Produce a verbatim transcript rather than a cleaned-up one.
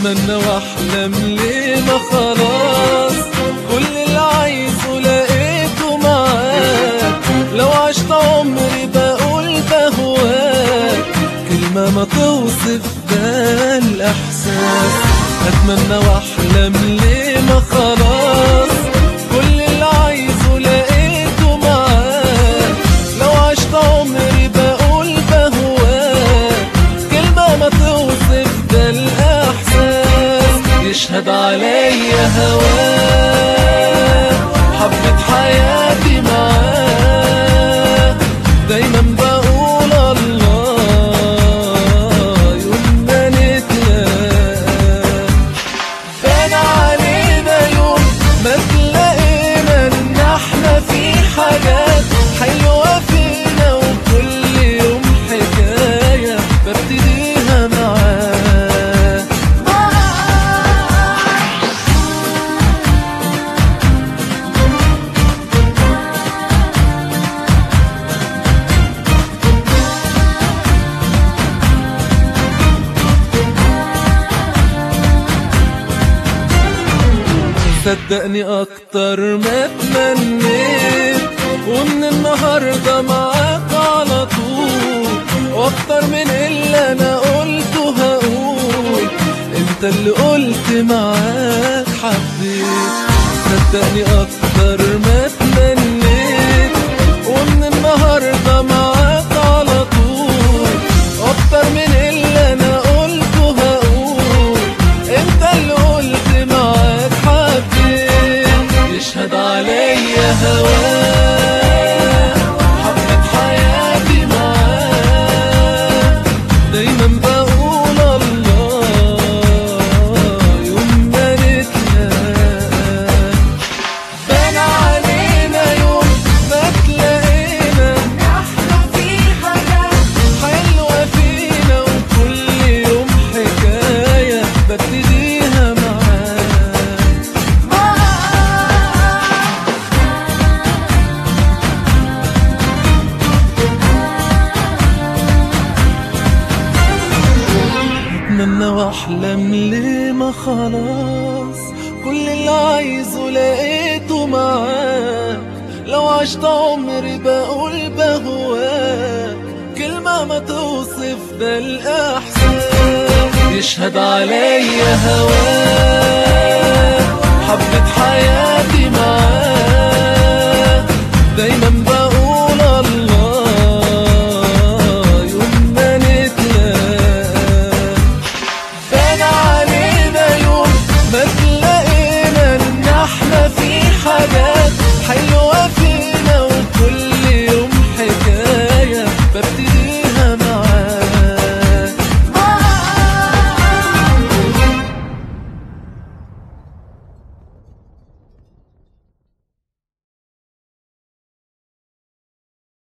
اتمنى واحلم ليه ما خلاص كل اللي عايزه لقيته معاك. لو عشت عمري بقول بهواك كلمة ما توصف ده الإحساس. اتمنى واحلم ليه ما خلاص كل اللي عايزه لقيته معاك. لو عشت عمري بقول بهواك كلمة ما توصف ده الإحساس. يشهد عليا هواك حبة حياتي معاك. دايما بقول الله يوم ما نتلاقى. بان علينا يوم ما تلاقينا ان احنا في حاجات حلوة فينا وكل يوم حكاية ببتديها معاك. صدقني اكتر ما اتمنيت ومن النهارده معاك على طول. واكتر من اللي انا قلته هقول انت اللي قلت معاك حبيت. صدقني اكتر ما اتمنيت ومن النهارده معاك على طول. واكتر من اللي انا قلته هقول انت اللي قلت معاك حبيت. يشهد عليا هواك حبة حياتي معاك. دايما بقول الله يوم ما نتلاقى. بان علينا يوم ما تلاقينا احنا في حاجات حلوة فينا وكل يوم حكاية ببتديها معاك. اتمنى واحلم ليه ما خلاص كل اللي عايزه لقيته معاك. لو عشت عمري بقول بهواك كلمة ما توصف ده الإحساس. يشهد عليا هواك حبة حياتي معاك. دايما